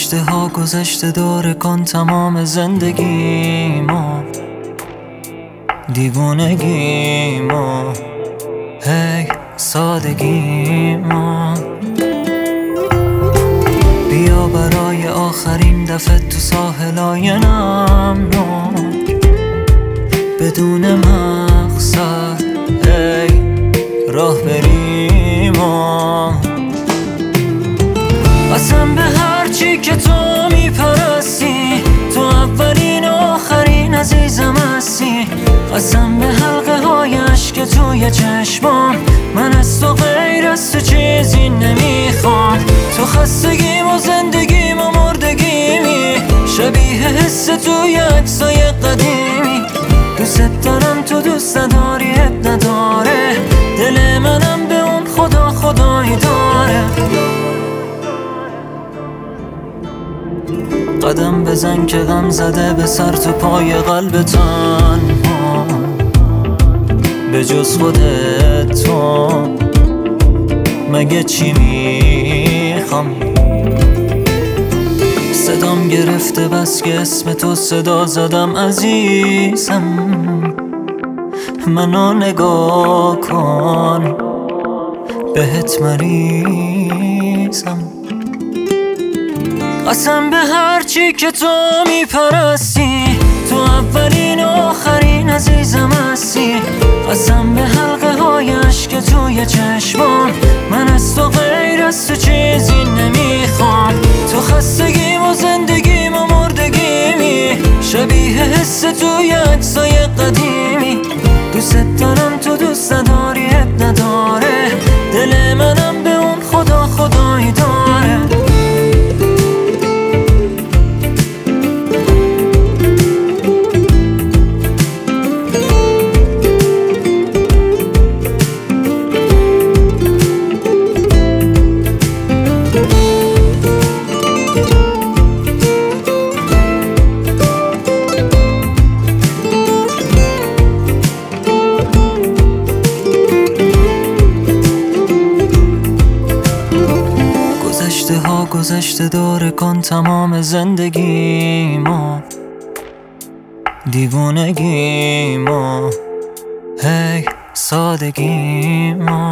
گذشته ها گذشته داره کن تمام زندگیمو، دیوونگیمو، هی سادگیمو. بیا برای آخرین دفعه تو ساحلای نمناک، بدون مقصد هی راه بریم و قسم به هرچی که تو میپرستی، تو اولین و آخرین عزیزم هستی. قسم به حلقه های عشق توی چشمام، من از تو غیر از تو چیزی نمیخوام. تو خستگیم و زندگیم و مردگیمی، شبیه حس توی عکسای قدیمی. دوست دارم تو دوست نداری اب نداره، دل منم به اون خدا خدایی داره. قدم بزن که غم زده به سر تو پای قلب تنها، به جز خودت تو مگه چی میخوام؟ صدام گرفته بس که اسم تو صدا زدم عزیزم، منو نگاه کن بهت مریضم. قسم به هرچی که تو میپرستی، تو اولین و آخرین عزیزم هستی. قسم به حلقه های عشق توی چشمام، من از تو غیر از تو چیزی نمیخوام. تو خستگیم و زندگیم و مردگیمی، شبیه حس توی عکسای قدیمی. دوست دارم تو دوست نداری اب نداره، دل منم به اون خدا خدایی داره. گذشته داره کن تمام زندگیمو، دیوونگیمو، هی سادگیمو.